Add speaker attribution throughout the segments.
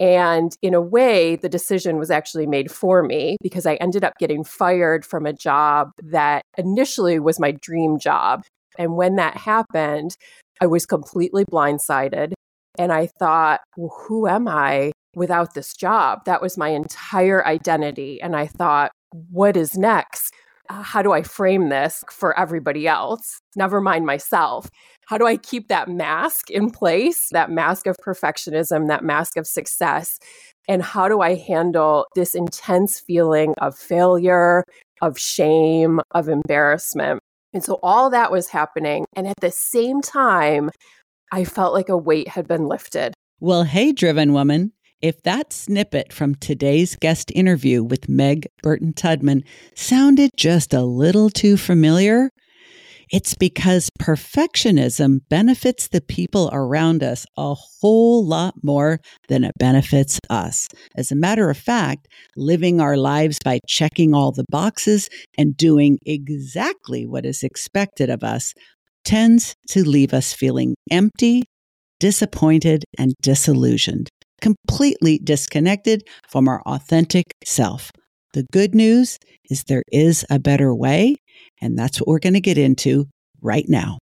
Speaker 1: And in a way, the decision was actually made for me because I ended up getting fired from a job that initially was my dream job. And when that happened, I was completely blindsided. And I thought, well, who am I without this job? That was my entire identity. And I thought, what is next? How do I frame this for everybody else? Never mind myself. How do I keep that mask in place, that mask of perfectionism, that mask of success? And how do I handle this intense feeling of failure, of shame, of embarrassment? And so all that was happening. And at the same time, I felt like a weight had been lifted.
Speaker 2: Well, hey, driven woman. If that snippet from today's guest interview with Meg Burton Tudman sounded just a little too familiar, it's because perfectionism benefits the people around us a whole lot more than it benefits us. As a matter of fact, living our lives by checking all the boxes and doing exactly what is expected of us tends to leave us feeling empty, disappointed, and disillusioned, completely disconnected from our authentic self. The good news is there is a better way, and that's what we're going to get into right now.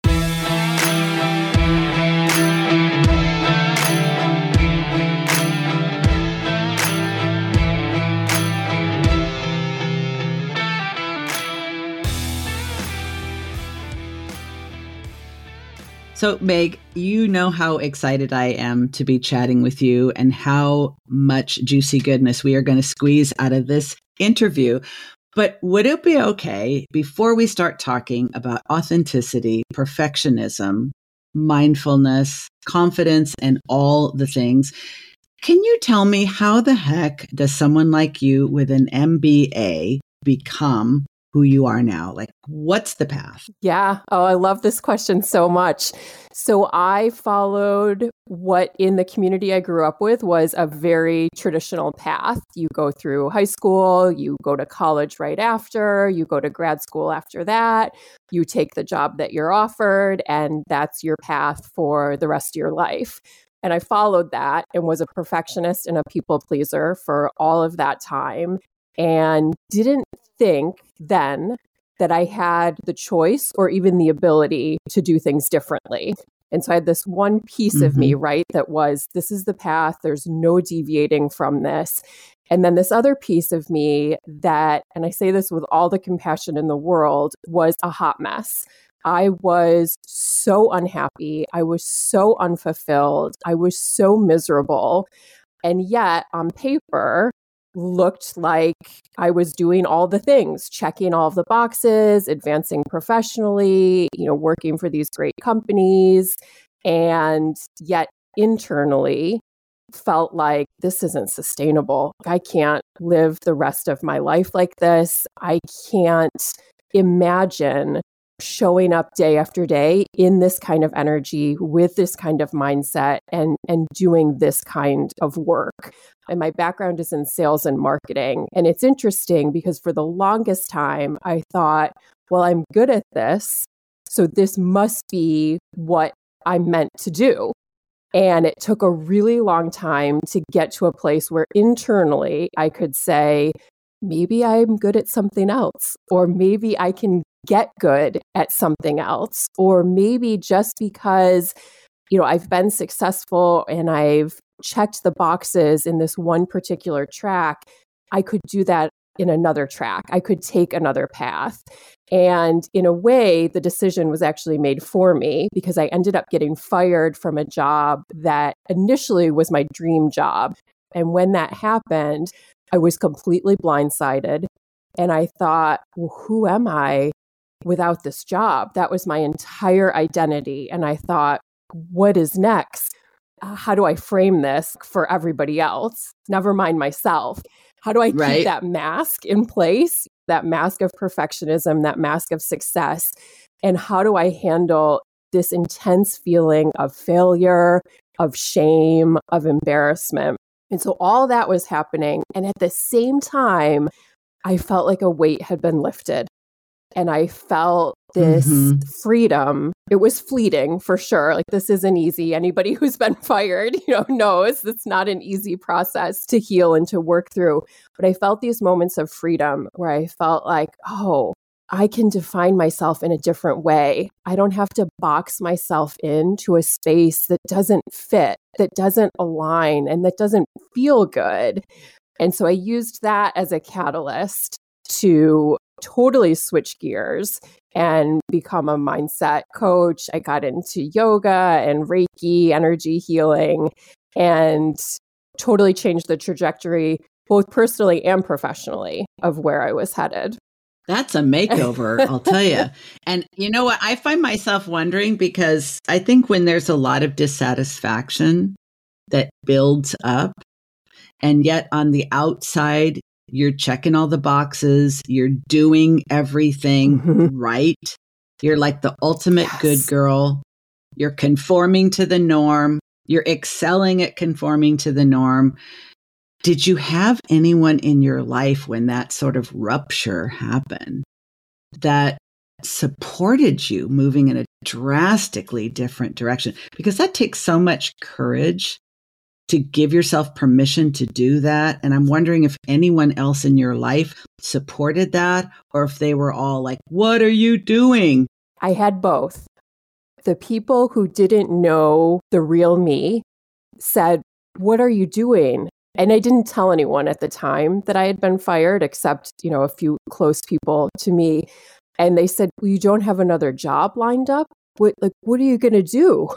Speaker 2: So, Meg, you know how excited I am to be chatting with you and how much juicy goodness we are going to squeeze out of this interview. But would it be okay, before we start talking about authenticity, perfectionism, mindfulness, confidence, and all the things, can you tell me how the heck does someone like you with an MBA become who you are now? Like, what's the path?
Speaker 1: Yeah. Oh, I love this question so much. So I followed what in the community I grew up with was a very traditional path. You go through high school, you go to college right after, you go to grad school after that, you take the job that you're offered, and that's your path for the rest of your life. And I followed that and was a perfectionist and a people pleaser for all of that time and didn't think then that I had the choice or even the ability to do things differently. And so I had this one piece of me, right, that was, this is the path, there's no deviating from this. And then this other piece of me that, and I say this with all the compassion in the world, was a hot mess. I was so unhappy. I was so unfulfilled. I was so miserable. And yet on paper, looked like I was doing all the things, checking all of the boxes, advancing professionally, working for these great companies. And yet internally felt like this isn't sustainable. I can't live the rest of my life like this. I can't imagine showing up day after day in this kind of energy with this kind of mindset and doing this kind of work. And my background is in sales and marketing. And it's interesting because for the longest time, I thought, well, I'm good at this, so this must be what I'm meant to do. And it took a really long time to get to a place where internally I could say, maybe I'm good at something else, or maybe I can get good at something else, or maybe just because, I've been successful and I've checked the boxes in this one particular track, I could do that in another track. I could take another path. And in a way, the decision was actually made for me because I ended up getting fired from a job that initially was my dream job. And when that happened, I was completely blindsided. And I thought, well, who am I without this job? That was my entire identity. And I thought, what is next? How do I frame this for everybody else? Never mind myself. How do I keep that mask in place, that mask of perfectionism, that mask of success? And how do I handle this intense feeling of failure, of shame, of embarrassment? And so all that was happening. And at the same time, I felt like a weight had been lifted. And I felt this
Speaker 2: Mhm.
Speaker 1: freedom. It was fleeting for sure. Like, this isn't easy. Anybody who's been fired, knows it's not an easy process to heal and to work through. But I felt these moments of freedom where I felt like, oh, I can define myself in a different way. I don't have to box myself into a space that doesn't fit, that doesn't align, and that doesn't feel good. And so I used that as a catalyst to totally switch gears and become a mindset coach. I got into yoga and Reiki, energy healing, and totally changed the trajectory, both personally and professionally, of where I was headed.
Speaker 2: That's a makeover, I'll tell you. And you know what? I find myself wondering because I think when there's a lot of dissatisfaction that builds up, and yet on the outside, you're checking all the boxes, you're doing everything right. You're like the ultimate good girl. You're conforming to the norm. You're excelling at conforming to the norm. Did you have anyone in your life when that sort of rupture happened that supported you moving in a drastically different direction? Because that takes so much courage to give yourself permission to do that. And I'm wondering if anyone else in your life supported that, or if they were all like, what are you doing?
Speaker 1: I had both. The people who didn't know the real me said, what are you doing? And I didn't tell anyone at the time that I had been fired, except, a few close people to me. And they said, well, you don't have another job lined up? What are you going to do?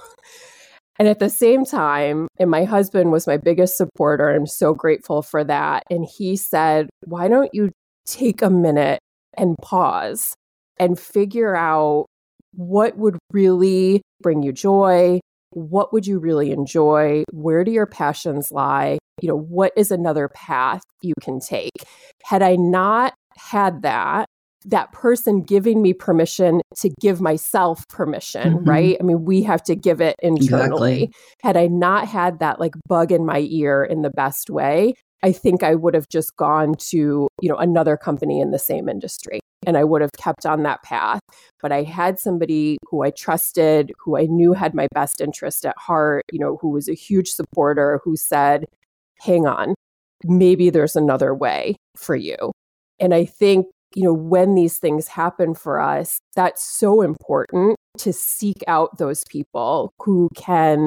Speaker 1: And at the same time, and my husband was my biggest supporter. I'm so grateful for that. And he said, why don't you take a minute and pause and figure out what would really bring you joy? What would you really enjoy? Where do your passions lie? What is another path you can take? Had I not had that person giving me permission to give myself permission, right? I mean, we have to give it internally. Exactly. Had I not had that bug in my ear in the best way, I think I would have just gone to, another company in the same industry, and I would have kept on that path. But I had somebody who I trusted, who I knew had my best interest at heart, who was a huge supporter, who said, hang on, maybe there's another way for you. And I think, when these things happen for us, that's so important to seek out those people who can,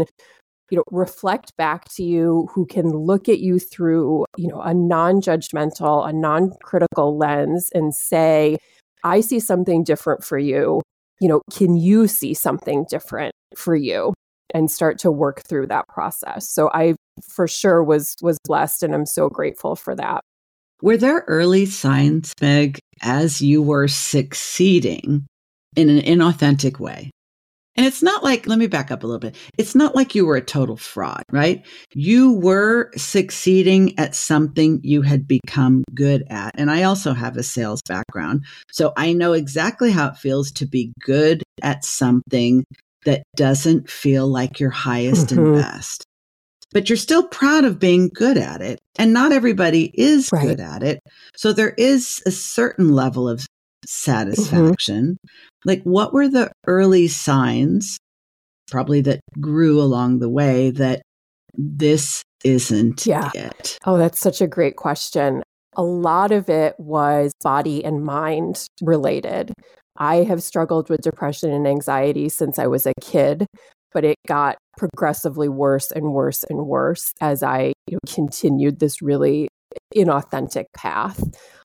Speaker 1: reflect back to you, who can look at you through, a non-judgmental, a non-critical lens and say, I see something different for you. Can you see something different for you? And start to work through that process. So I for sure was blessed, and I'm so grateful for that.
Speaker 2: Were there early signs, Meg, as you were succeeding in an inauthentic way? And it's not like, let me back up a little bit. It's not like you were a total fraud, right? You were succeeding at something you had become good at. And I also have a sales background, so I know exactly how it feels to be good at something that doesn't feel like your highest and best. But you're still proud of being good at it. And not everybody is good at it. So there is a certain level of satisfaction. Like, what were the early signs, probably that grew along the way, that this isn't it?
Speaker 1: Oh, that's such a great question. A lot of it was body and mind related. I have struggled with depression and anxiety since I was a kid, but it got progressively worse and worse and worse as I continued this really inauthentic path.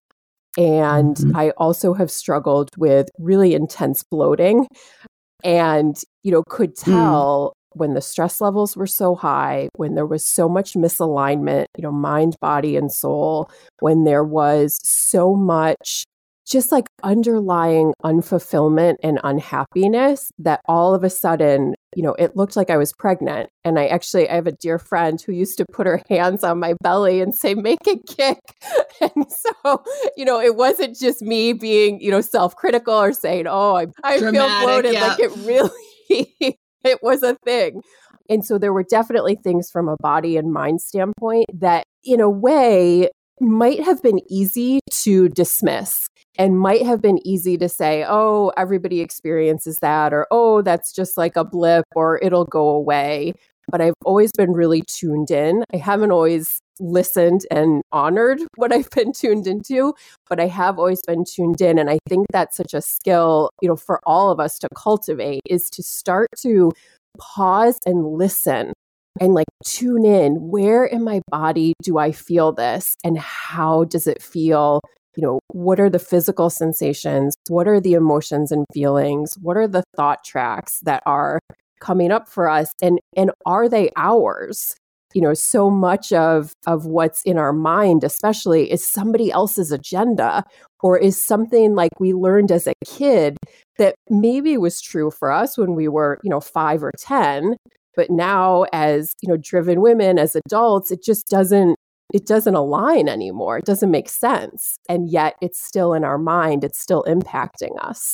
Speaker 1: And I also have struggled with really intense bloating, and, could tell when the stress levels were so high, when there was so much misalignment, mind, body, and soul, when there was so much just underlying unfulfillment and unhappiness, that all of a sudden, it looked like I was pregnant. And I have a dear friend who used to put her hands on my belly and say, make it kick. And so, it wasn't just me being, self-critical or saying, oh, I feel bloated. Yeah. Like, it really, it was a thing. And so there were definitely things from a body and mind standpoint that, in a way, might have been easy to dismiss and might have been easy to say, oh, everybody experiences that, or, oh, that's just like a blip, or it'll go away. But I've always been really tuned in. I haven't always listened and honored what I've been tuned into, but I have always been tuned in. And I think that's such a skill, for all of us to cultivate, is to start to pause and listen and like tune in. Where in my body do I feel this? And how does it feel? What are the physical sensations? What are the emotions and feelings? What are the thought tracks that are coming up for us? And are they ours? So much of what's in our mind, especially, is somebody else's agenda, or is something like we learned as a kid that maybe was true for us when we were, 5 or 10. But now as, driven women, as adults, it doesn't align anymore. It doesn't make sense. And yet it's still in our mind. It's still impacting us.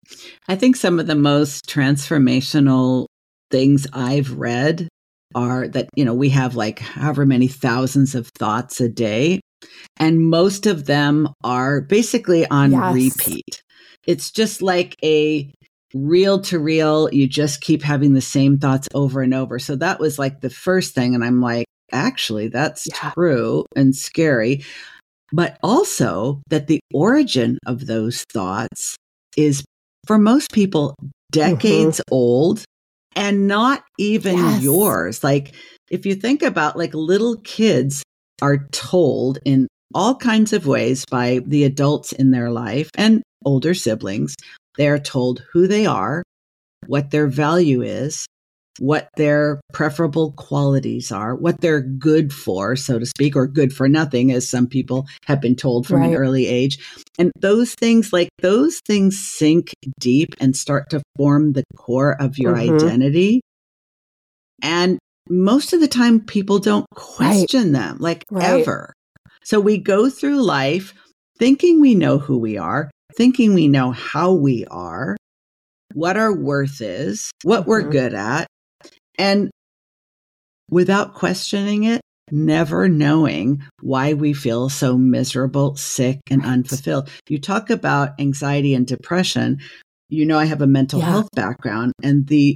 Speaker 2: I think some of the most transformational things I've read are that, we have like however many thousands of thoughts a day, and most of them are basically on repeat. It's just like a reel to reel. You just keep having the same thoughts over and over. So that was like the first thing. And I'm like, actually, that's true and scary. But also that the origin of those thoughts is, for most people, decades old. And not even yours. Like, if you think about, like, little kids are told in all kinds of ways by the adults in their life and older siblings, they're told who they are, what their value is, what their preferable qualities are, what they're good for, so to speak, or good for nothing, as some people have been told from an early age. And those things sink deep and start to form the core of your identity. And most of the time, people don't question them, ever. So we go through life thinking we know who we are, thinking we know how we are, what our worth is, what we're good at, and without questioning it, never knowing why we feel so miserable, sick, and unfulfilled. You talk about anxiety and depression. I have a mental health background, and the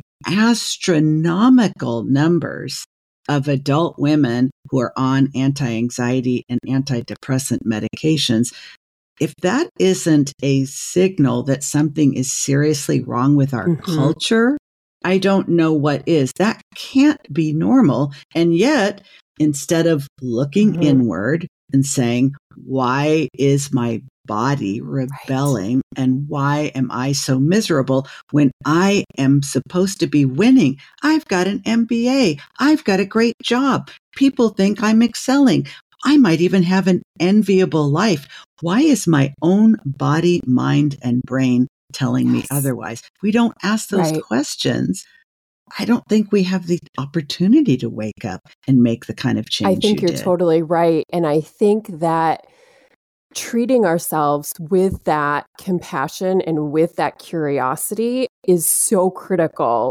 Speaker 2: astronomical numbers of adult women who are on anti-anxiety and antidepressant medications, if that isn't a signal that something is seriously wrong with our culture, I don't know what is. That can't be normal. And yet, instead of looking inward and saying, why is my body rebelling and why am I so miserable when I am supposed to be winning? I've got an MBA. I've got a great job. People think I'm excelling. I might even have an enviable life. Why is my own body, mind, and brain telling me otherwise? We don't ask those questions. I don't think we have the opportunity to wake up and make the kind of change.
Speaker 1: I think you're totally right. And I think that treating ourselves with that compassion and with that curiosity is so critical,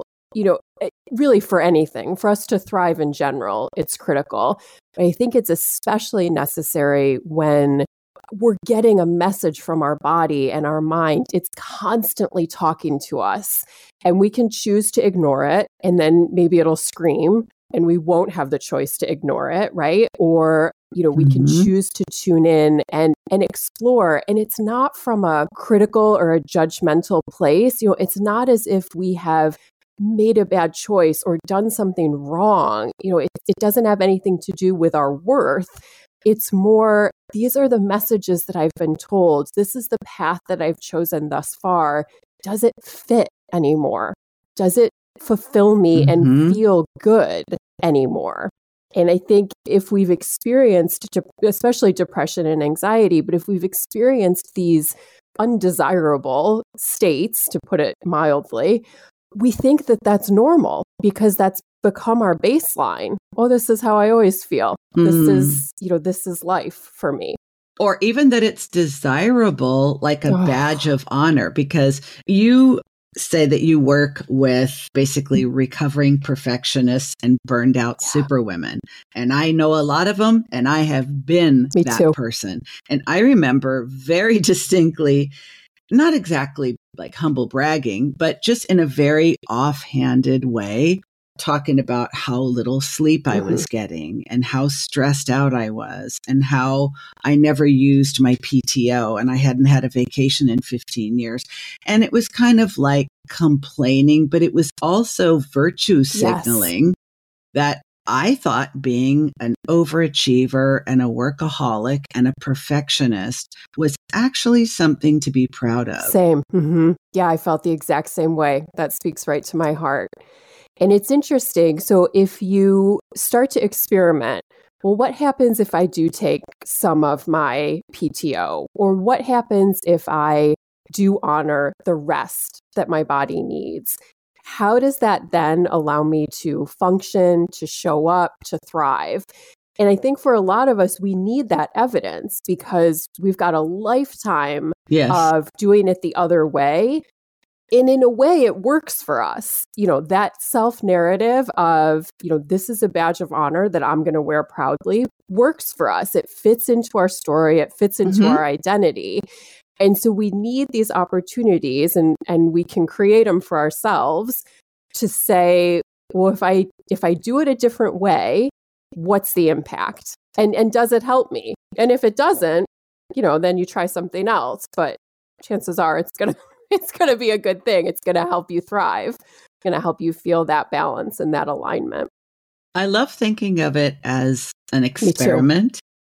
Speaker 1: really for anything. For us to thrive in general, it's critical. But I think it's especially necessary when we're getting a message from our body and our mind. It's constantly talking to us, and we can choose to ignore it, and then maybe it'll scream and we won't have the choice to ignore it, right? Or, we can choose to tune in and explore. And it's not from a critical or a judgmental place. It's not as if we have made a bad choice or done something wrong. It doesn't have anything to do with our worth. It's more, these are the messages that I've been told. This is the path that I've chosen thus far. Does it fit anymore? Does it fulfill me and feel good anymore? And I think if we've experienced, especially depression and anxiety, but if we've experienced these undesirable states, to put it mildly, we think that that's normal because that's become our baseline. Oh, this is how I always feel. This is life for me.
Speaker 2: Or even that it's desirable, like a badge of honor, because you say that you work with basically recovering perfectionists and burned out superwomen. And I know a lot of them, and I have been that person. And I remember very distinctly, not exactly like humble bragging, but just in a very offhanded way, talking about how little sleep I was getting and how stressed out I was and how I never used my PTO and I hadn't had a vacation in 15 years. And it was kind of like complaining, but it was also virtue signaling that I thought being an overachiever and a workaholic and a perfectionist was actually something to be proud of.
Speaker 1: Same. Yeah, I felt the exact same way. That speaks right to my heart. And it's interesting. So if you start to experiment, well, what happens if I do take some of my PTO? Or what happens if I do honor the rest that my body needs? How does that then allow me to function, to show up, to thrive? And I think for a lot of us, we need that evidence because we've got a lifetime of doing it the other way. And in a way, it works for us. You know, that self-narrative of, you know, this is a badge of honor that I'm going to wear proudly works for us. It fits into our story. It fits into our identity. And so we need these opportunities and we can create them for ourselves to say, well, if I do it a different way, what's the impact? And does it help me? And if it doesn't, you know, then you try something else. But chances are it's going to be a good thing. It's going to help you thrive. It's going to help you feel that balance and that alignment.
Speaker 2: I love thinking of it as an experiment.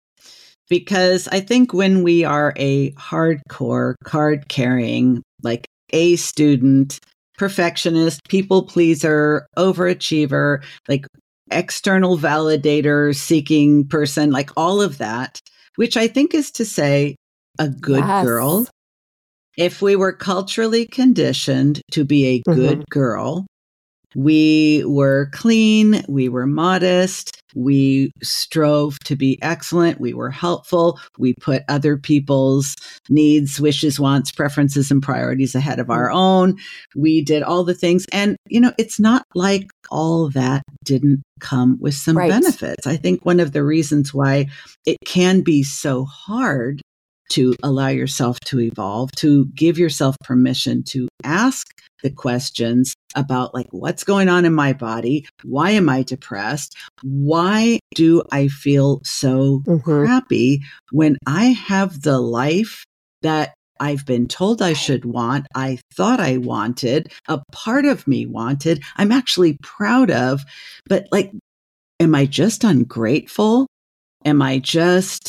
Speaker 2: Because I think when we are a hardcore, card-carrying, like A student, perfectionist, people pleaser, overachiever, like external validator seeking person, like all of that, which I think is to say a good girl. If we were culturally conditioned to be a good girl, we were clean, we were modest, we strove to be excellent, we were helpful, we put other people's needs, wishes, wants, preferences, and priorities ahead of our own. We did all the things. And, you know, it's not like all that didn't come with some benefits. I think one of the reasons why it can be so hard to allow yourself to evolve, to give yourself permission to ask the questions about like, what's going on in my body? Why am I depressed? Why do I feel so crappy when I have the life that I've been told I should want, I thought I wanted, a part of me wanted, I'm actually proud of, but like, am I just ungrateful? Am I just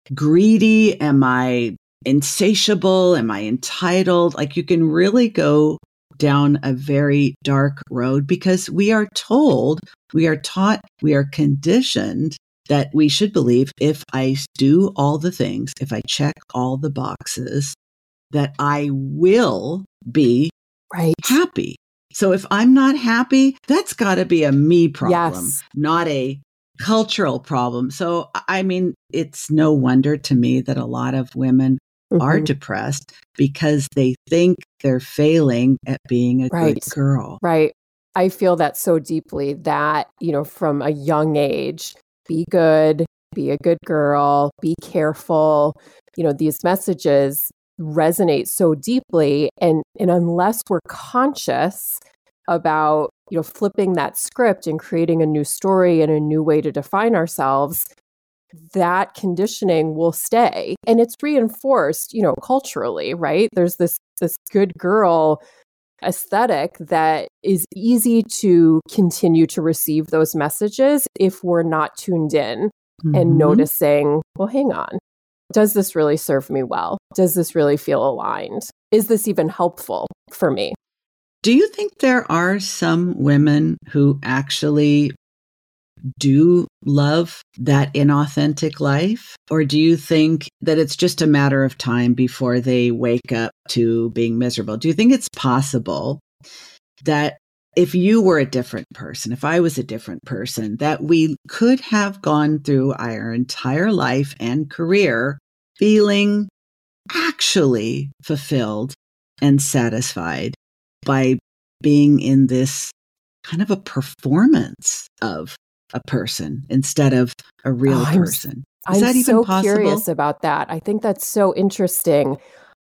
Speaker 2: greedy? Am I insatiable? Am I entitled? Like you can really go down a very dark road because we are told, we are taught, we are conditioned that we should believe if I do all the things, if I check all the boxes, that I will be happy. So if I'm not happy, that's got to be a me problem, not a cultural problem. So, I mean, it's no wonder to me that a lot of women are depressed because they think they're failing at being a good girl.
Speaker 1: Right. I feel that so deeply that, you know, from a young age, be good, be a good girl, be careful. You know, these messages resonate so deeply. And unless we're conscious about, you know, flipping that script and creating a new story and a new way to define ourselves, that conditioning will stay. And it's reinforced, you know, culturally, right? There's this good girl aesthetic that is easy to continue to receive those messages if we're not tuned in and noticing, well, hang on. Does this really serve me well? Does this really feel aligned? Is this even helpful for me?
Speaker 2: Do you think there are some women who actually do love that inauthentic life? Or do you think that it's just a matter of time before they wake up to being miserable? Do you think it's possible that if you were a different person, if I was a different person, that we could have gone through our entire life and career feeling actually fulfilled and satisfied by being in this kind of a performance of a person instead of a real person. Is that even
Speaker 1: so
Speaker 2: possible?
Speaker 1: Curious about that. I think that's so interesting.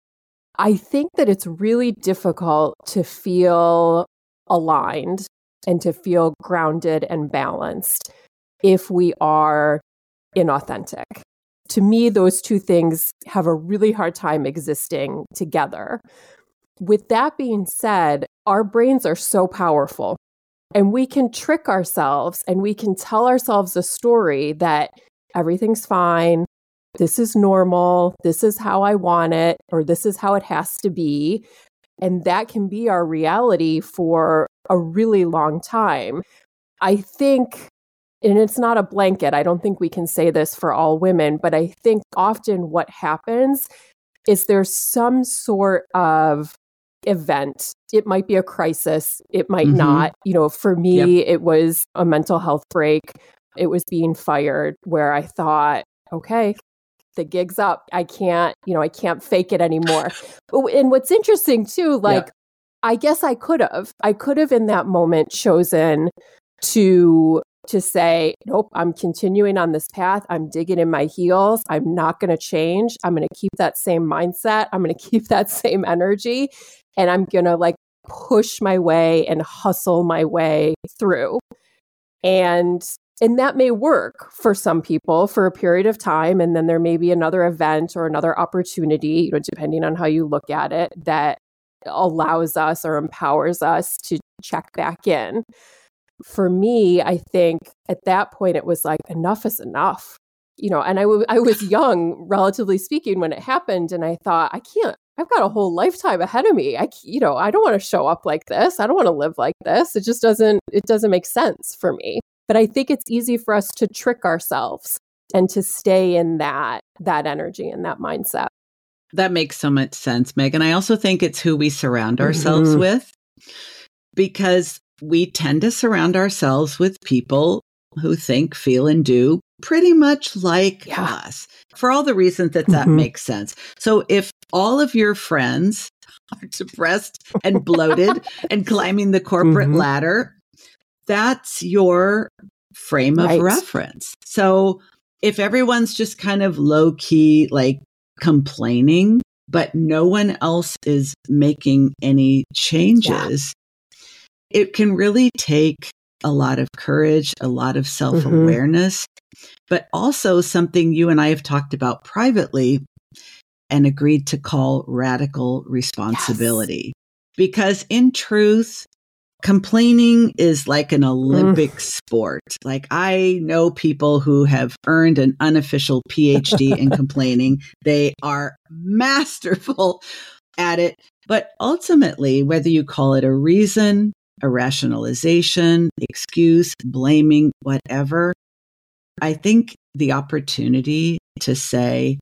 Speaker 1: I think that it's really difficult to feel aligned and to feel grounded and balanced if we are inauthentic. To me, those two things have a really hard time existing together. With that being said, our brains are so powerful, and we can trick ourselves and we can tell ourselves a story that everything's fine, this is normal, this is how I want it, or this is how it has to be. And that can be our reality for a really long time. I think, and it's not a blanket, I don't think we can say this for all women, but I think often what happens is there's some sort of event. It might be a crisis, it might not. For me, it was a mental health break. It was being fired, where I thought, okay, the gig's up. I can't fake it anymore. And what's interesting too, I guess I could have in that moment chosen to say, nope, I'm continuing on this path. I'm digging in my heels. I'm not going to change. I'm going to keep that same mindset. I'm going to keep that same energy. And I'm going to push my way and hustle my way through. And that may work for some people for a period of time. And then there may be another event or another opportunity, depending on how you look at it, that allows us or empowers us to check back in. For me, I think at that point, it was enough is enough, and I was young, relatively speaking, when it happened. And I thought, I've got a whole lifetime ahead of me. I don't want to show up like this. I don't want to live like this. It just doesn't make sense for me. But I think it's easy for us to trick ourselves and to stay in that energy and that mindset.
Speaker 2: That makes so much sense, Meg. And I also think it's who we surround ourselves with, because we tend to surround ourselves with people who think, feel, and do pretty much like us, for all the reasons that makes sense. So if all of your friends are depressed and bloated and climbing the corporate ladder, that's your frame of reference. So if everyone's just kind of low key, complaining, but no one else is making any changes, it can really take a lot of courage, a lot of self-awareness, but also something you and I have talked about privately and agreed to call radical responsibility. Because in truth, complaining is like an Olympic sport. I know people who have earned an unofficial PhD in complaining. They are masterful at it. But ultimately, whether you call it a reason, a rationalization, excuse, blaming, whatever, I think the opportunity to say,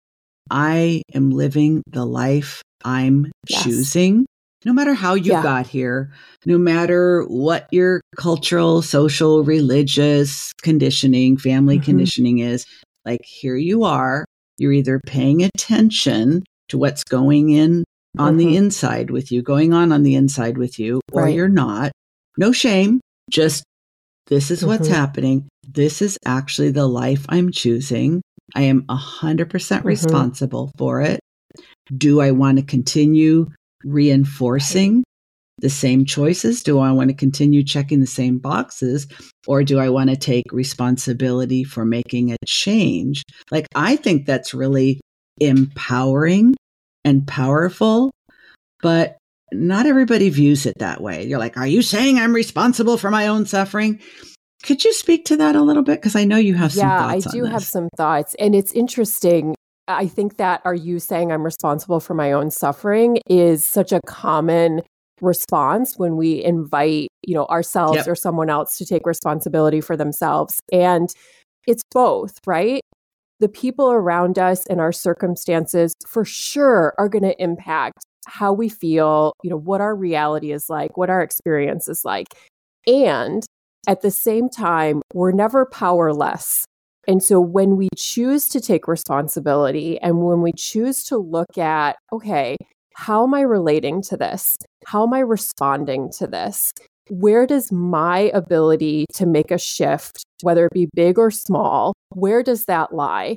Speaker 2: I am living the life I'm choosing, no matter how you got here, no matter what your cultural, social, religious conditioning, family conditioning is, here you are, you're either paying attention to what's going on the inside with you, going on the inside with you, or you're not. No shame, just this is what's happening. This is actually the life I'm choosing. I am 100% responsible for it. Do I want to continue reinforcing the same choices? Do I want to continue checking the same boxes? Or do I want to take responsibility for making a change? I think that's really empowering and powerful, but not everybody views it that way. You're are you saying I'm responsible for my own suffering? Could you speak to that a little bit? Because I know you have some thoughts on this.
Speaker 1: Yeah, I do have some thoughts. And it's interesting. I think that are you saying I'm responsible for my own suffering is such a common response when we invite, ourselves or someone else to take responsibility for themselves. And it's both, right? The people around us and our circumstances for sure are going to impact how we feel, what our reality is like, what our experience is like. And at the same time, we're never powerless. And so when we choose to take responsibility and when we choose to look at, okay, how am I relating to this? How am I responding to this? Where does my ability to make a shift, whether it be big or small, where does that lie?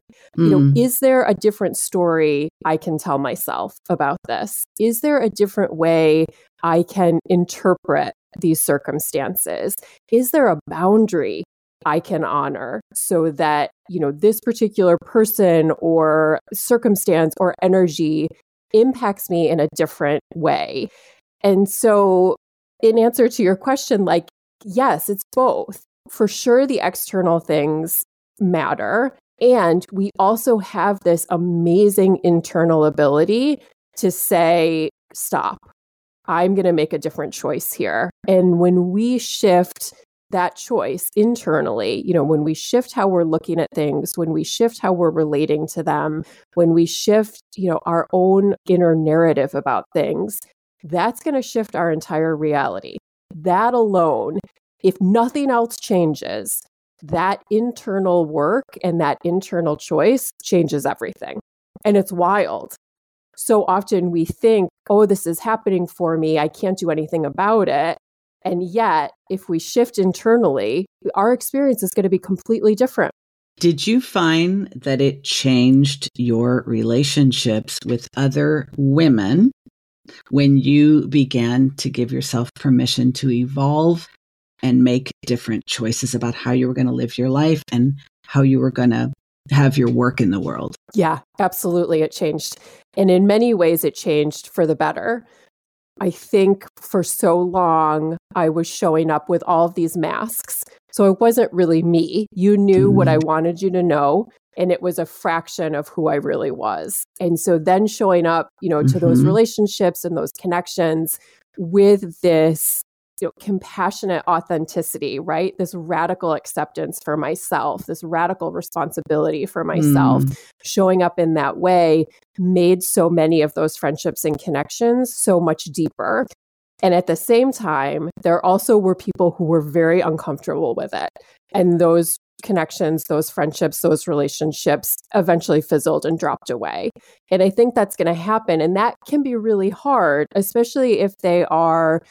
Speaker 1: Is there a different story I can tell myself about this? Is there a different way I can interpret these circumstances? Is there a boundary I can honor so that, this particular person or circumstance or energy impacts me in a different way? And so in answer to your question, yes, it's both. For sure, the external things matter. And we also have this amazing internal ability to say, stop, I'm going to make a different choice here. And when we shift that choice internally, when we shift how we're looking at things, when we shift how we're relating to them, when we shift, our own inner narrative about things, that's going to shift our entire reality. That alone, if nothing else changes, that internal work and that internal choice changes everything. And it's wild. So often we think, oh, this is happening for me, I can't do anything about it. And yet, if we shift internally, our experience is going to be completely different.
Speaker 2: Did you find that it changed your relationships with other women when you began to give yourself permission to evolve and make different choices about how you were going to live your life and how you were going to have your work in the world?
Speaker 1: Yeah, absolutely. It changed. And in many ways, it changed for the better. I think for so long, I was showing up with all of these masks. So it wasn't really me. You knew what I wanted you to know, and it was a fraction of who I really was. And so then showing up, to those relationships and those connections with this compassionate authenticity, right? This radical acceptance for myself, this radical responsibility for myself, showing up in that way made so many of those friendships and connections so much deeper. And at the same time, there also were people who were very uncomfortable with it. And those connections, those friendships, those relationships eventually fizzled and dropped away. And I think that's going to happen. And that can be really hard, especially if they are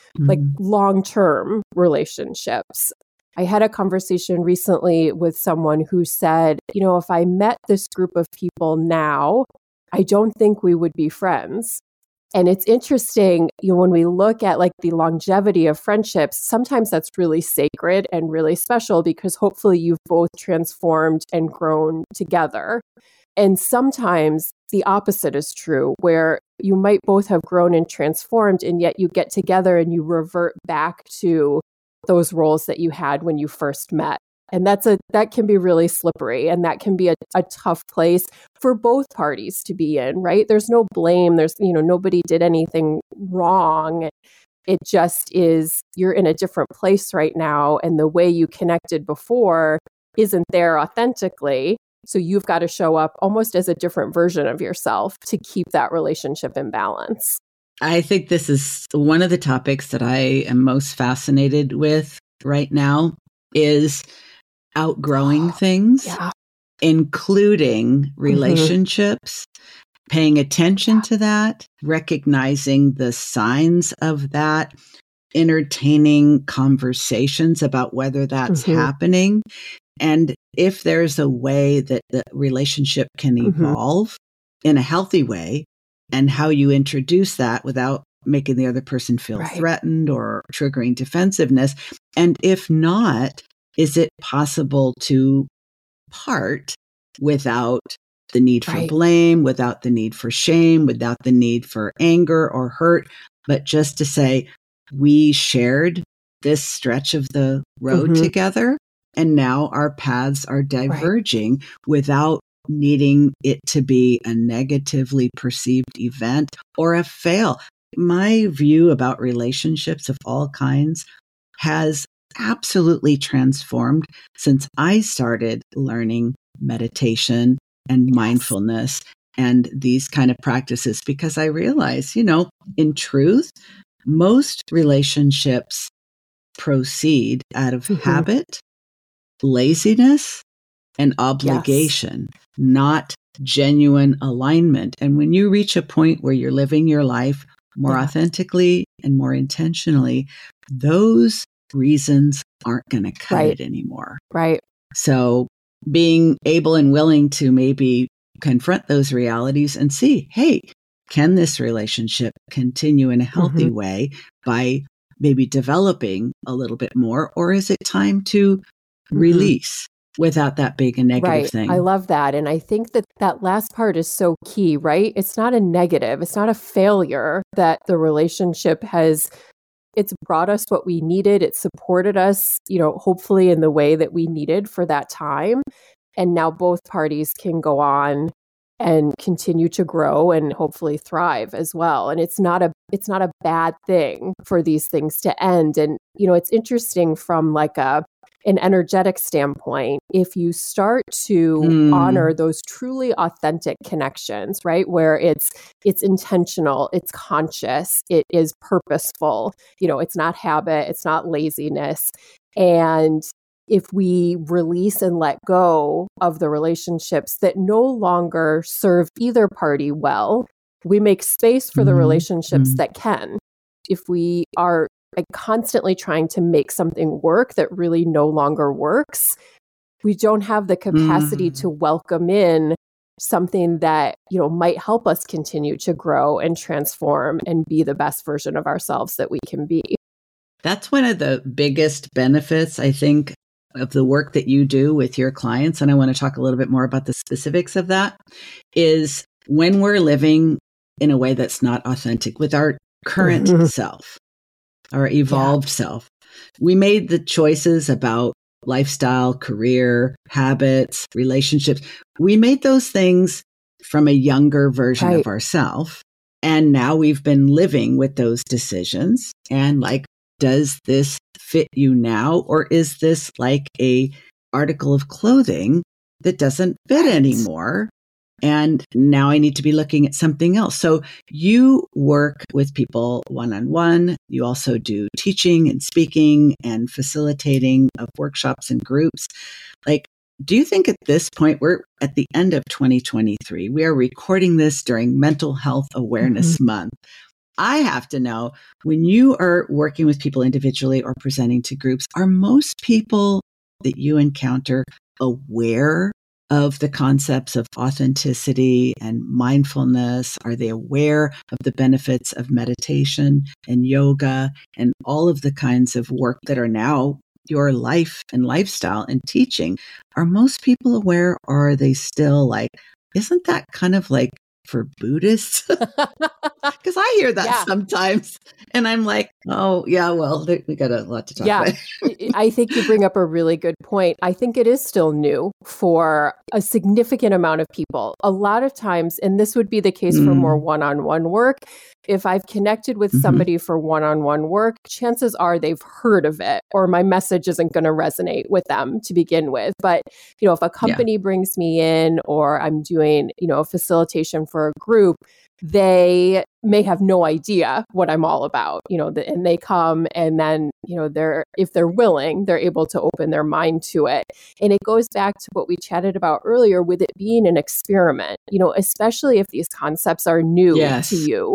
Speaker 1: long-term relationships. I had a conversation recently with someone who said, if I met this group of people now, I don't think we would be friends. And it's interesting, when we look at the longevity of friendships, sometimes that's really sacred and really special because hopefully you've both transformed and grown together. And sometimes the opposite is true, where you might both have grown and transformed, and yet you get together and you revert back to those roles that you had when you first met. And that can be really slippery, and that can be a tough place for both parties to be in, right? There's no blame. There's, nobody did anything wrong. It just is, you're in a different place right now, and the way you connected before isn't there authentically. So you've got to show up almost as a different version of yourself to keep that relationship in balance.
Speaker 2: I think this is one of the topics that I am most fascinated with right now is outgrowing things, including relationships, paying attention to that, recognizing the signs of that, entertaining conversations about whether that's happening. And if there's a way that the relationship can evolve in a healthy way, and how you introduce that without making the other person feel threatened or triggering defensiveness. And if not, is it possible to part without the need for blame, without the need for shame, without the need for anger or hurt, but just to say, we shared this stretch of the road together, and now our paths are diverging without needing it to be a negatively perceived event or a fail. My view about relationships of all kinds has absolutely transformed since I started learning meditation and mindfulness and these kind of practices, because I realize, in truth, most relationships proceed out of habit, laziness, and obligation, not genuine alignment. And when you reach a point where you're living your life more authentically and more intentionally, those reasons aren't going to cut it anymore.
Speaker 1: Right.
Speaker 2: So being able and willing to maybe confront those realities and see, hey, can this relationship continue in a healthy way by maybe developing a little bit more? Or is it time to release without that big a negative thing?
Speaker 1: I love that. And I think that that last part is so key, right? It's not a negative. It's not a failure that the relationship it's brought us what we needed. It supported us, hopefully in the way that we needed for that time. And now both parties can go on and continue to grow and hopefully thrive as well. And it's not a bad thing for these things to end. And, it's interesting from like an energetic standpoint, if you start to honor those truly authentic connections, right? Where it's intentional, it's conscious, it is purposeful, it's not habit, it's not laziness. And if we release and let go of the relationships that no longer serve either party well, we make space for the relationships that can. If we are constantly trying to make something work that really no longer works, we don't have the capacity to welcome in something that, might help us continue to grow and transform and be the best version of ourselves that we can be.
Speaker 2: That's one of the biggest benefits, I think, of the work that you do with your clients. And I want to talk a little bit more about the specifics of that, is when we're living in a way that's not authentic with our current self, our evolved self. We made the choices about lifestyle, career, habits, relationships. We made those things from a younger version of ourselves. And now we've been living with those decisions. And does this fit you now? Or is this like a article of clothing that doesn't fit anymore? And now I need to be looking at something else. So you work with people one-on-one. You also do teaching and speaking and facilitating of workshops and groups. Do you think at this point, we're at the end of 2023, we are recording this during Mental Health Awareness Month. I have to know, when you are working with people individually or presenting to groups, are most people that you encounter aware of the concepts of authenticity and mindfulness? Are they aware of the benefits of meditation and yoga and all of the kinds of work that are now your life and lifestyle and teaching? Are most people aware, or are they still isn't that kind of for Buddhists? Because I hear that sometimes. And I'm like, oh, yeah, well, we got a lot to talk about.
Speaker 1: I think you bring up a really good point. I think it is still new for a significant amount of people. A lot of times, and this would be the case for more one-on-one work, if I've connected with somebody for one-on-one work, chances are they've heard of it, or my message isn't going to resonate with them to begin with. But, if a company brings me in, or I'm doing, a facilitation for a group, they may have no idea what I'm all about, and they come, and then, if they're willing, they're able to open their mind to it. And it goes back to what we chatted about earlier with it being an experiment, especially if these concepts are new to you.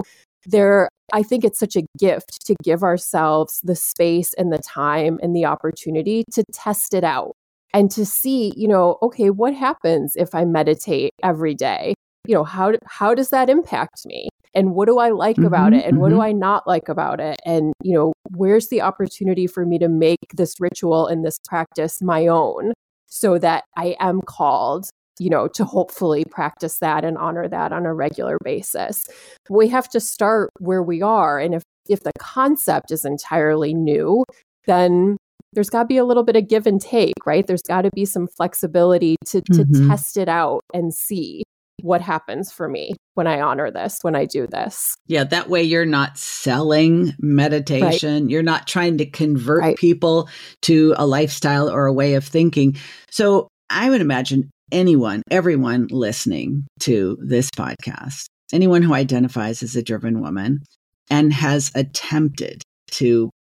Speaker 1: I think it's such a gift to give ourselves the space and the time and the opportunity to test it out and to see, okay, what happens if I meditate every day? How does that impact me? And what do I like about it? And what do I not like about it? And, where's the opportunity for me to make this ritual and this practice my own, so that I am called, to hopefully practice that and honor that on a regular basis. We have to start where we are. And if the concept is entirely new, then there's got to be a little bit of give and take, right? There's got to be some flexibility to test it out and see what happens for me when I honor this, when I do this.
Speaker 2: Yeah, that way you're not selling meditation. Right. You're not trying to convert people to a lifestyle or a way of thinking. So I would imagine everyone listening to this podcast, anyone who identifies as a driven woman and has attempted to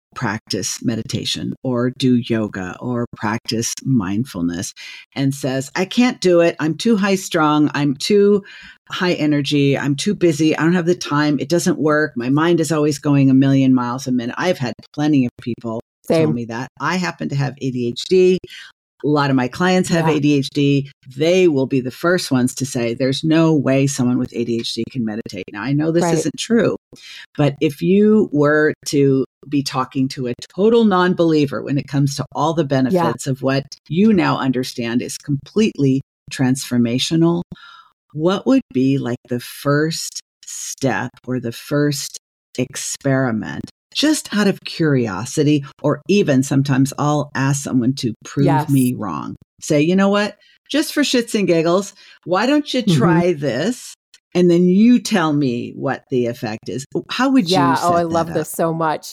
Speaker 2: practice meditation or do yoga or practice mindfulness and says, I can't do it. I'm too high strung. I'm too high energy. I'm too busy. I don't have the time. It doesn't work. My mind is always going a million miles a minute. I've had plenty of people tell me that. I happen to have ADHD. A lot of my clients have ADHD. They will be the first ones to say there's no way someone with ADHD can meditate. Now, I know this isn't true, but if you were to be talking to a total non-believer when it comes to all the benefits of what you now understand is completely transformational, what would be like the first step or the first experiment, just out of curiosity, or even sometimes I'll ask someone to prove me wrong. Say, you know what, just for shits and giggles, why don't you try this? And then you tell me what the effect is. How would you set
Speaker 1: I love
Speaker 2: that
Speaker 1: this
Speaker 2: up?
Speaker 1: so much.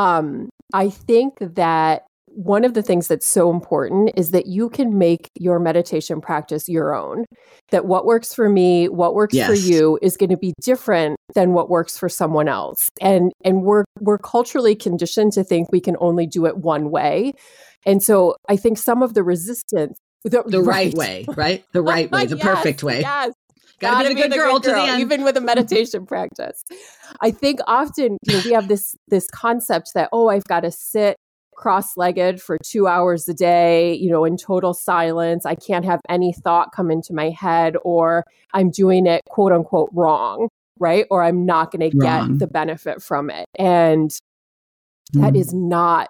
Speaker 1: I think that one of the things that's so important is that you can make your meditation practice your own. That what works for me, what works for you is going to be different than what works for someone else. And we're culturally conditioned to think we can only do it one way. And so I think some of the resistance,
Speaker 2: the right way, right? The right way, the perfect way.
Speaker 1: Yes.
Speaker 2: Gotta be the good girl to the end.
Speaker 1: Even with a meditation practice. I think often, we have this concept that, I've got to sit cross-legged for 2 hours a day, in total silence. I can't have any thought come into my head, or I'm doing it quote unquote wrong, right? Or I'm not going to get the benefit from it. And that is not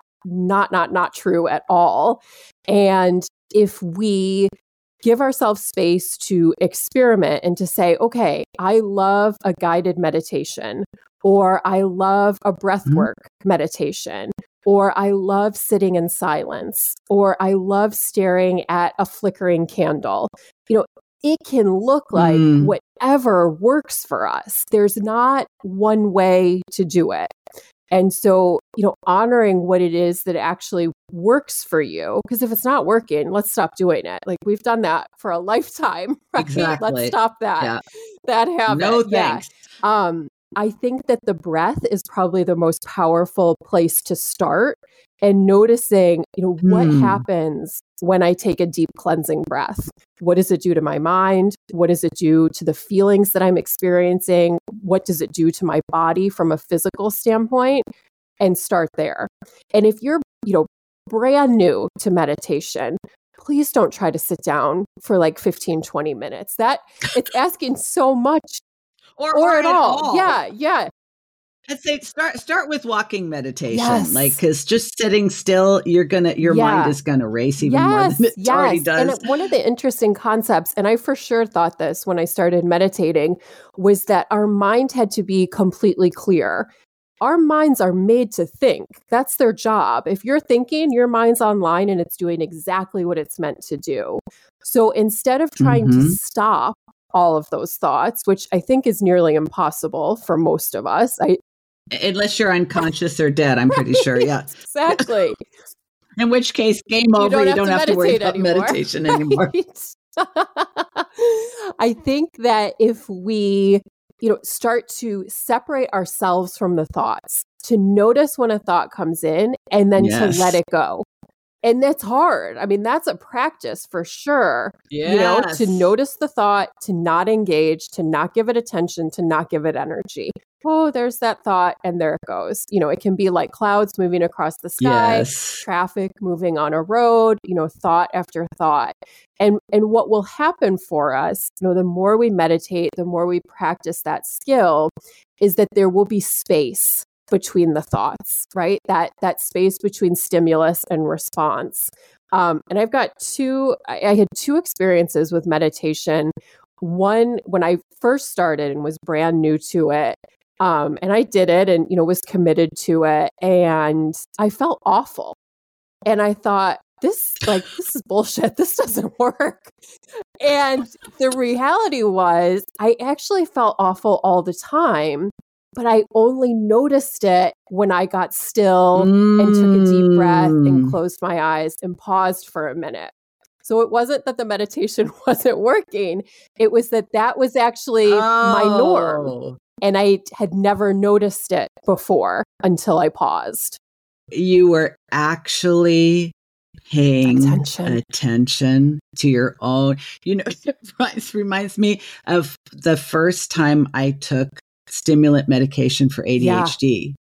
Speaker 1: true at all. And if we give ourselves space to experiment and to say, okay, I love a guided meditation, or I love a breathwork meditation, or I love sitting in silence, or I love staring at a flickering candle. It can look like whatever works for us. There's not one way to do it. And so, honoring what it is that actually works for you, because if it's not working, let's stop doing it. Like, we've done that for a lifetime, right?
Speaker 2: Exactly.
Speaker 1: Let's stop that habit.
Speaker 2: No thanks.
Speaker 1: I think that the breath is probably the most powerful place to start, and noticing, what happens when I take a deep cleansing breath. What does it do to my mind? What does it do to the feelings that I'm experiencing? What does it do to my body from a physical standpoint? And start there. And if you're, brand new to meditation, please don't try to sit down for like 15, 20 minutes. It's asking so much. Or at all. Yeah.
Speaker 2: I'd say start with walking meditation, because just sitting still, your mind is gonna race even more than it already does.
Speaker 1: And one of the interesting concepts, and I for sure thought this when I started meditating, was that our mind had to be completely clear. Our minds are made to think. That's their job. If you're thinking, your mind's online and it's doing exactly what it's meant to do. So instead of trying to stop all of those thoughts, which I think is nearly impossible for most of us.
Speaker 2: Unless you're unconscious or dead, I'm pretty sure. Yeah,
Speaker 1: exactly.
Speaker 2: In which case, game over. You don't have to worry about meditation anymore.
Speaker 1: I think that if we, start to separate ourselves from the thoughts, to notice when a thought comes in, and then to let it go. And that's hard. I mean, that's a practice for sure.
Speaker 2: Yes.
Speaker 1: To notice the thought, to not engage, to not give it attention, to not give it energy. Oh, there's that thought, and there it goes. It can be like clouds moving across the sky, traffic moving on a road, thought after thought. And what will happen for us, the more we meditate, the more we practice that skill, is that there will be space between the thoughts, right? That space between stimulus and response. And I've got I had two experiences with meditation. One, when I first started and was brand new to it, and I did it and, was committed to it, and I felt awful. And I thought, this is bullshit. This doesn't work. And the reality was I actually felt awful all the time. But I only noticed it when I got still and took a deep breath and closed my eyes and paused for a minute. So it wasn't that the meditation wasn't working. It was that was actually my norm. And I had never noticed it before until I paused.
Speaker 2: you were actually paying attention to your own, it reminds me of the first time I took stimulant medication for ADHD. Yeah.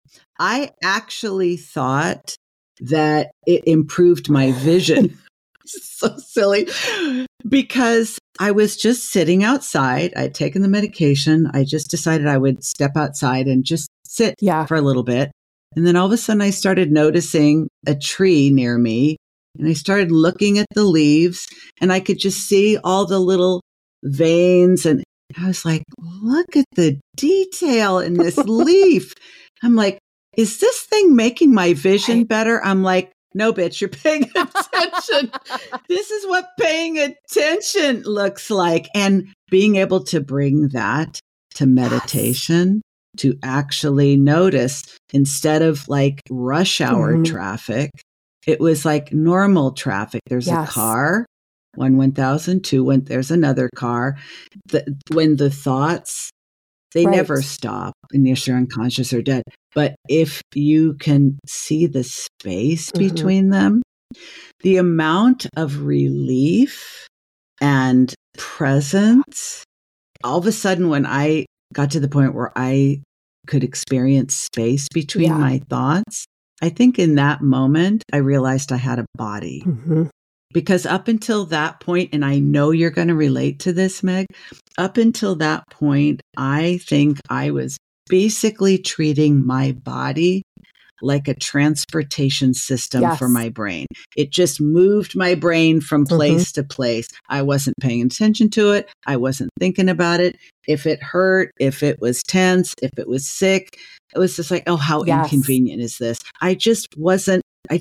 Speaker 2: I actually thought that it improved my vision. So silly, because I was just sitting outside. I'd taken the medication. I just decided I would step outside and just sit for a little bit. And then all of a sudden I started noticing a tree near me, and I started looking at the leaves, and I could just see all the little veins. And I was like, look at the detail in this leaf. I'm like, is this thing making my vision better? I'm like, no, bitch, you're paying attention. This is what paying attention looks like. And being able to bring that to meditation, to actually notice, instead of like rush hour traffic, it was like normal traffic. There's a car, 1,000, 2, there's another car. When the thoughts, they never stop unless you're unconscious or dead. But if you can see the space between them, the amount of relief and presence, all of a sudden when I got to the point where I could experience space between my thoughts, I think in that moment, I realized I had a body. Because up until that point, and I know you're going to relate to this, Meg, up until that point, I think I was basically treating my body like a transportation system for my brain. It just moved my brain from place to place. I wasn't paying attention to it. I wasn't thinking about it. If it hurt, if it was tense, if it was sick, it was just like, oh, how inconvenient is this? I just wasn't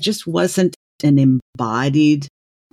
Speaker 2: an embodied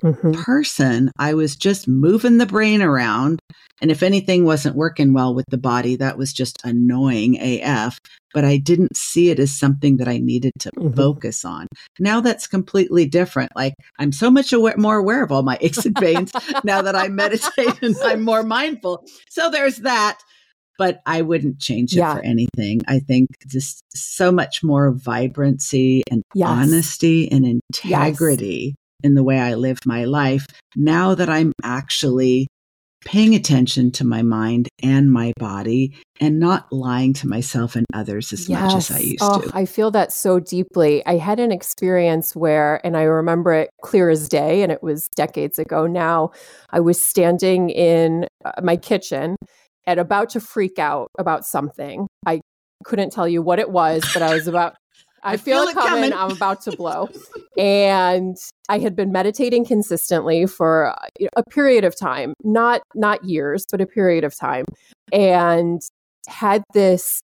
Speaker 2: person. I was just moving the brain around. And if anything wasn't working well with the body, that was just annoying AF. But I didn't see it as something that I needed to focus on. Now that's completely different. Like, I'm so much more aware of all my aches and pains now that I meditate and I'm more mindful. So there's that. But I wouldn't change it for anything. I think just so much more vibrancy and honesty and integrity in the way I live my life now that I'm actually paying attention to my mind and my body and not lying to myself and others as much as I used to.
Speaker 1: I feel that so deeply. I had an experience where, and I remember it clear as day, and it was decades ago now, I was standing in my kitchen and about to freak out about something. I couldn't tell you what it was, but I was about... I feel it coming. I'm about to blow. And I had been meditating consistently for a period of time, not years, but a period of time. And had this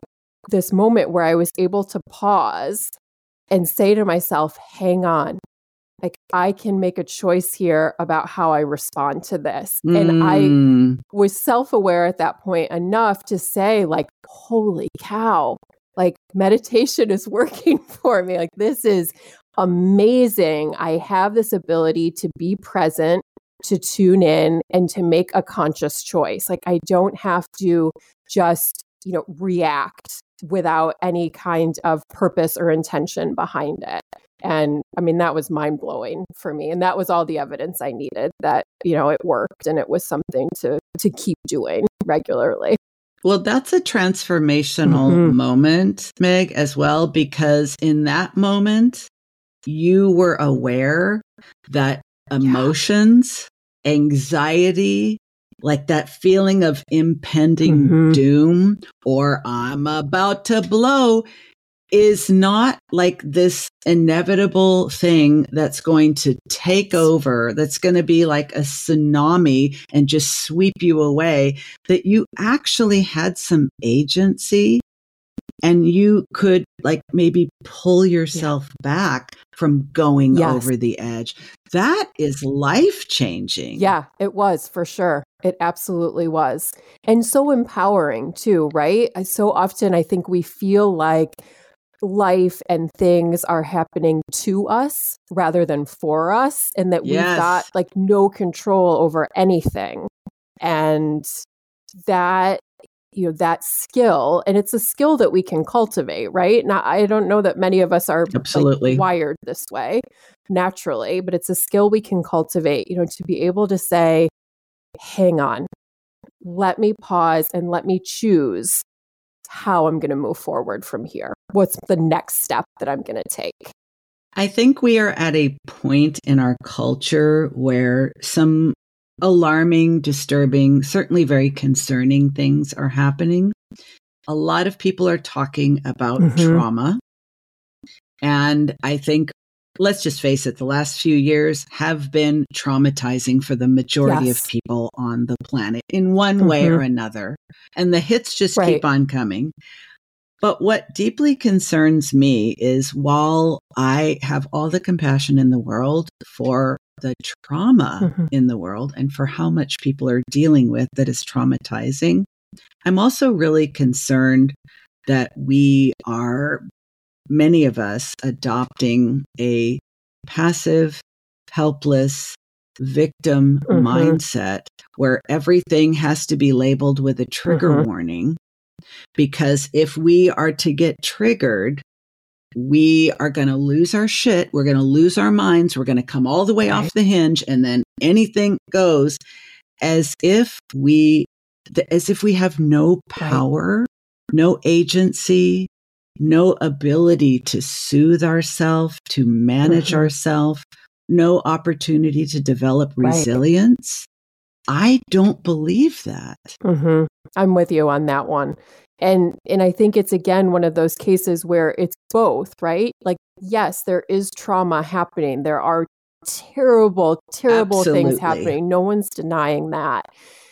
Speaker 1: moment where I was able to pause and say to myself, hang on, like I can make a choice here about how I respond to this. And I was self-aware at that point enough to say, like, holy cow. Like, meditation is working for me. Like, this is amazing. I have this ability to be present, to tune in, and to make a conscious choice. Like, I don't have to just, react without any kind of purpose or intention behind it. And I mean, that was mind blowing for me. And that was all the evidence I needed that, it worked and it was something to keep doing regularly.
Speaker 2: Well, that's a transformational moment, Meg, as well, because in that moment, you were aware that emotions, anxiety, like that feeling of impending doom or I'm about to blow is not like this inevitable thing that's going to take over, that's going to be like a tsunami and just sweep you away, that you actually had some agency and you could like maybe pull yourself back from going over the edge. That is life-changing.
Speaker 1: Yeah, it was for sure. It absolutely was. And so empowering too, right? So often I think we feel like life and things are happening to us rather than for us, and that we've got like no control over anything. And that that skill, and it's a skill that we can cultivate, right? Now, I don't know that many of us are
Speaker 2: Absolutely
Speaker 1: wired this way naturally, but it's a skill we can cultivate, to be able to say, hang on, let me pause and let me choose how I'm going to move forward from here. What's the next step that I'm going to take?
Speaker 2: I think we are at a point in our culture where some alarming, disturbing, certainly very concerning things are happening. A lot of people are talking about trauma. And I think, let's just face it, the last few years have been traumatizing for the majority of people on the planet in one way or another. And the hits just keep on coming. But what deeply concerns me is, while I have all the compassion in the world for the trauma in the world and for how much people are dealing with that is traumatizing, I'm also really concerned that we are, many of us, adopting a passive, helpless, victim mindset where everything has to be labeled with a trigger warning. Because if we are to get triggered, we are going to lose our shit. We're going to lose our minds. We're going to come all the way off the hinge, and then anything goes, as if we have no power, no agency, no ability to soothe ourselves, to manage ourselves, no opportunity to develop resilience. I don't believe that.
Speaker 1: I'm with you on that one. And I think it's, again, one of those cases where it's both, right? Like, yes, there is trauma happening. There are terrible, terrible things happening. No one's denying that.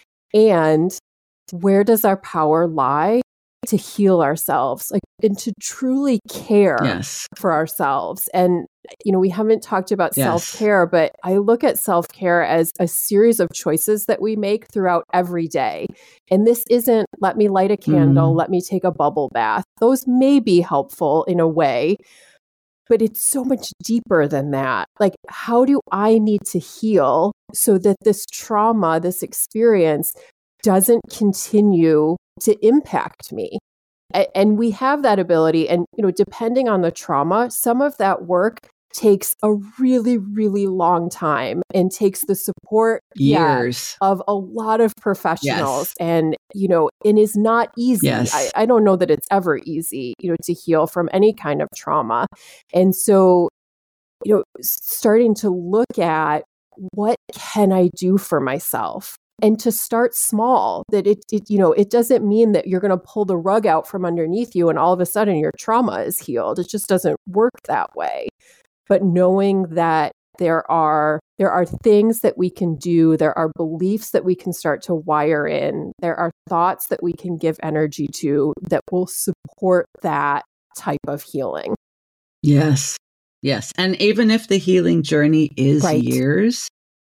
Speaker 1: And where does our power lie? To heal ourselves, and to truly care for ourselves. And, we haven't talked about self-care, but I look at self-care as a series of choices that we make throughout every day. And this isn't, let me light a candle, let me take a bubble bath. Those may be helpful in a way, but it's so much deeper than that. Like, how do I need to heal so that this trauma, this experience, doesn't continue to impact me? And we have that ability. And, depending on the trauma, some of that work takes a really, really long time and takes the support
Speaker 2: years
Speaker 1: of a lot of professionals. And, and is not easy. I don't know that it's ever easy, to heal from any kind of trauma. And so, starting to look at, what can I do for myself? And to start small, that it doesn't mean that you're going to pull the rug out from underneath you and all of a sudden your trauma is healed. It just doesn't work that way. But knowing that there are things that we can do, there are beliefs that we can start to wire in, there are thoughts that we can give energy to that will support that type of healing.
Speaker 2: Yes. And even if the healing journey is years,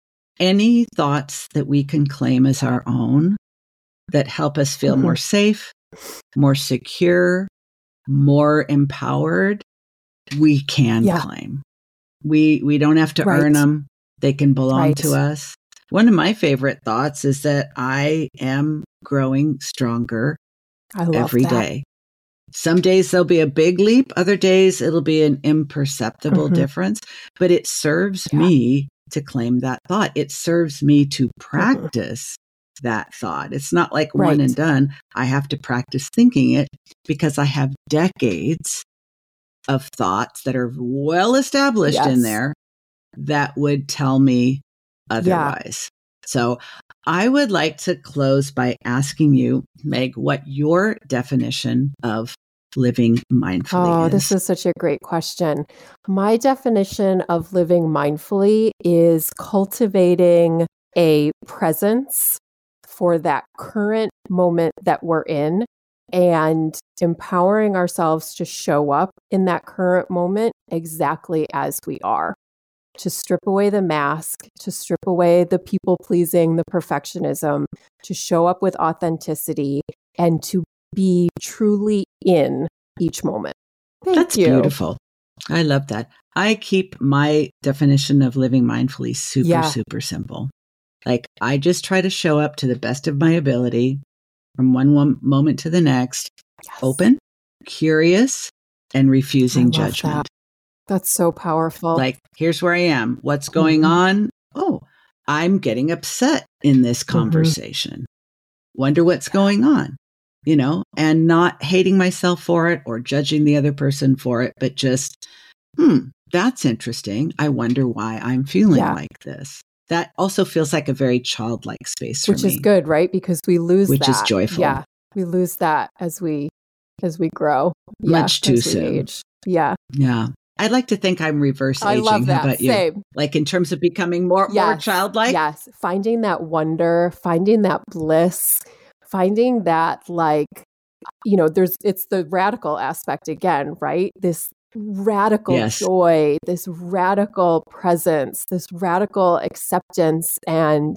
Speaker 2: any thoughts that we can claim as our own that help us feel more safe, more secure, more empowered, we can claim. We don't have to earn them. They can belong to us. One of my favorite thoughts is that I am growing stronger every day. Some days there'll be a big leap. Other days it'll be an imperceptible difference, but it serves me to claim that thought. It serves me to practice that thought. It's not like one and done. I have to practice thinking it because I have decades of thoughts that are well established in there that would tell me otherwise. So I would like to close by asking you, Meg, what your definition of living mindfully is.
Speaker 1: This is such a great question. My definition of living mindfully is cultivating a presence for that current moment that we're in and empowering ourselves to show up in that current moment exactly as we are. To strip away the mask, to strip away the people-pleasing, the perfectionism, to show up with authenticity, and to be truly in each moment.
Speaker 2: That's beautiful. I love that. I keep my definition of living mindfully super simple. Like, I just try to show up to the best of my ability from one moment to the next, open, curious, and refusing judgment.
Speaker 1: That's so powerful.
Speaker 2: Like, here's where I am. What's going on? Oh, I'm getting upset in this conversation. Wonder what's going on, and not hating myself for it or judging the other person for it, but just, that's interesting. I wonder why I'm feeling like this. That also feels like a very childlike space for me.
Speaker 1: Which is good, right? Because we lose that.
Speaker 2: Which is joyful.
Speaker 1: Yeah, we lose that as we grow.
Speaker 2: Much too soon.
Speaker 1: Age. Yeah.
Speaker 2: Yeah. I'd like to think I'm reverse aging.
Speaker 1: I love that.
Speaker 2: How about you?
Speaker 1: Same.
Speaker 2: Like in terms of becoming more childlike?
Speaker 1: Yes. Finding that wonder, finding that bliss, finding that it's the radical aspect again, right? This radical joy, this radical presence, this radical acceptance and,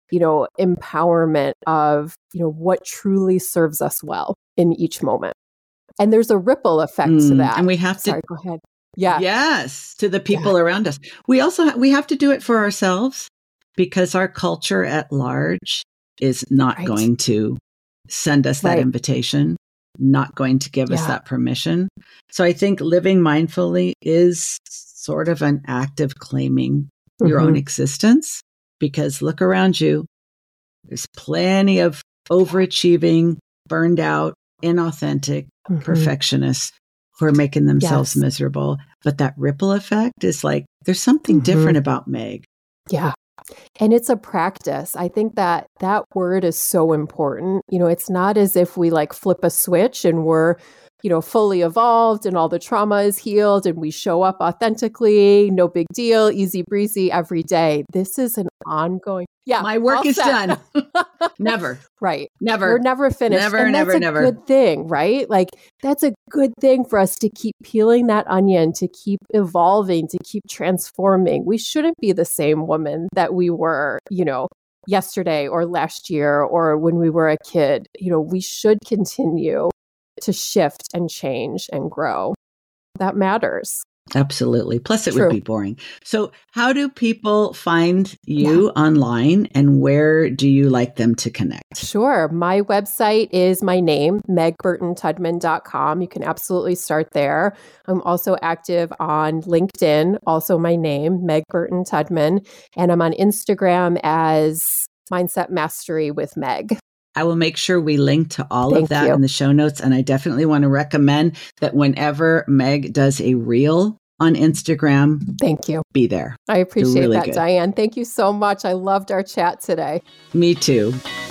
Speaker 1: empowerment of, what truly serves us well in each moment. And there's a ripple effect to that.
Speaker 2: And we have to.
Speaker 1: Sorry, go ahead. Yeah.
Speaker 2: Yes, to the people around us. We also we have to do it for ourselves because our culture at large is not going to send us that invitation, not going to give us that permission. So I think living mindfully is sort of an act of claiming your own existence, because look around you. There's plenty of overachieving, burned out, inauthentic perfectionists who are making themselves miserable. But that ripple effect is like, there's something different about Meg.
Speaker 1: Yeah. And it's a practice. I think that word is so important. It's not as if we flip a switch and we're, fully evolved and all the trauma is healed and we show up authentically, no big deal, easy breezy every day. This is an ongoing. Yeah.
Speaker 2: My work is done. Never.
Speaker 1: Right.
Speaker 2: Never.
Speaker 1: We're never finished.
Speaker 2: Never,
Speaker 1: and that's
Speaker 2: never.
Speaker 1: a good thing, right? That's a good thing for us to keep peeling that onion, to keep evolving, to keep transforming. We shouldn't be the same woman that we were, yesterday or last year or when we were a kid. We should continue to shift and change and grow. That matters.
Speaker 2: Absolutely. Plus, it would be boring. So how do people find you online, and where do you like them to connect?
Speaker 1: Sure. My website is my name, megburtontudman.com. You can absolutely start there. I'm also active on LinkedIn, also my name, Meg Burton Tudman. And I'm on Instagram as Mindset Mastery with Meg.
Speaker 2: I will make sure we link to all of that in the show notes. And I definitely want to recommend that whenever Meg does a reel on Instagram,
Speaker 1: thank you.
Speaker 2: Be there.
Speaker 1: I appreciate that, good. Diane. Thank you so much. I loved our chat today.
Speaker 2: Me too.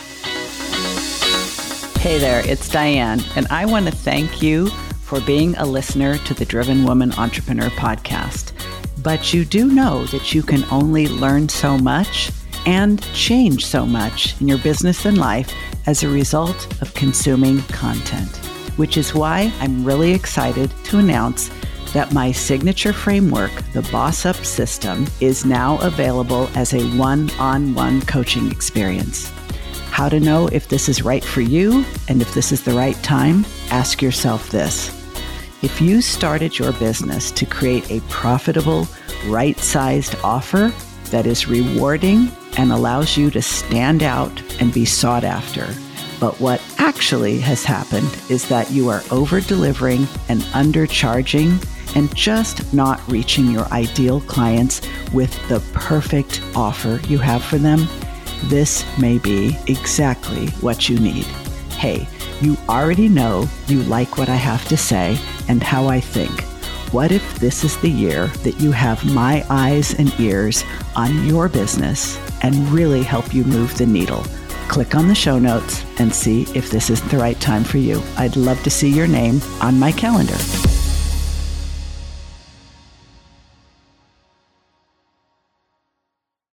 Speaker 2: Hey there, it's Diane, and I want to thank you for being a listener to the Driven Woman Entrepreneur podcast. But you do know that you can only learn so much and change so much in your business and life as a result of consuming content, which is why I'm really excited to announce that my signature framework, the Boss Up System, is now available as a one-on-one coaching experience. How to know if this is right for you and if this is the right time? Ask yourself this. If you started your business to create a profitable, right-sized offer that is rewarding and allows you to stand out and be sought after, but what actually has happened is that you are over-delivering and undercharging and just not reaching your ideal clients with the perfect offer you have for them, this may be exactly what you need. Hey, you already know you like what I have to say and how I think. What if this is the year that you have my eyes and ears on your business and really help you move the needle? Click on the show notes and see if this isn't the right time for you. I'd love to see your name on my calendar.